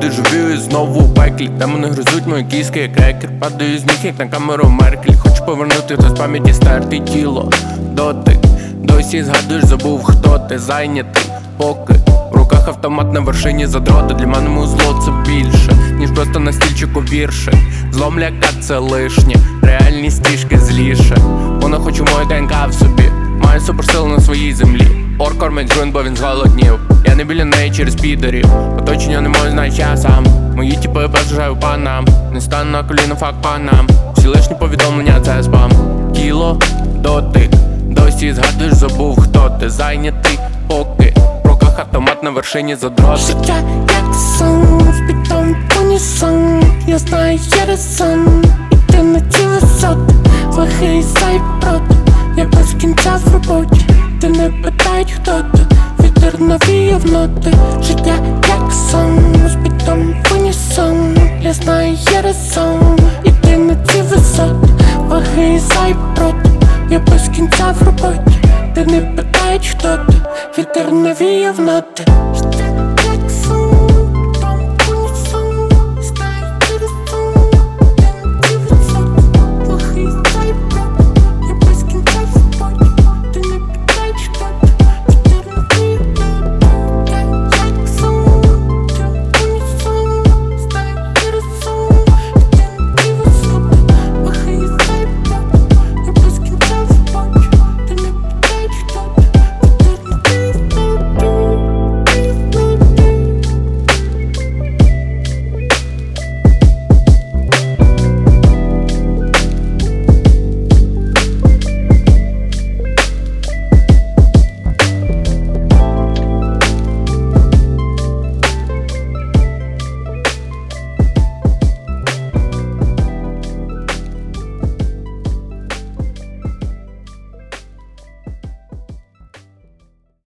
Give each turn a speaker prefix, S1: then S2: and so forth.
S1: дежавю і знову у пеклі. Демони гризуть мої кіски, як крекер. Падаю з ніг, як на камеру Меркель. Хочу повернути хтось з пам'яті стерти тіло. Дотик, досі згадуєш, забув, хто ти. Зайнятий, поки в руках автомат на вершині задрота. Для мене музло це більше, ніж просто на стільчику віршик. Злом ляка це лишнє, реальність трішки зліше. Вона хоче мою ДНК в собі, маю суперсилу на своїй землі. Орк кормить джойнт, бо він зголоднів. Я не біля неї через підерів. Оточення не можу, знать я сам. Мої тіпи бажаю панам. Не стану на коліна, фак панам. Всі лишні повідомлення це спам. Тіло, дотик, досі згадуєш, забув, хто ти. Зайнятий, поки в руках автомат на вершині задрота.
S2: Життя як сон, в бітом унісон. Я знаю, є резон, іти на ці висоти. Лихий сайпрот, я без кінця в роботі. Ти не питають, хто ти, вітер навіяв ноти. Життя як сон, з бітом унісон. Я знаю, є резон, іти на ці висоти. Лихий сайпрот, я без кінця в роботі. Ти не питають, хто ти, вітер навіяв ноти.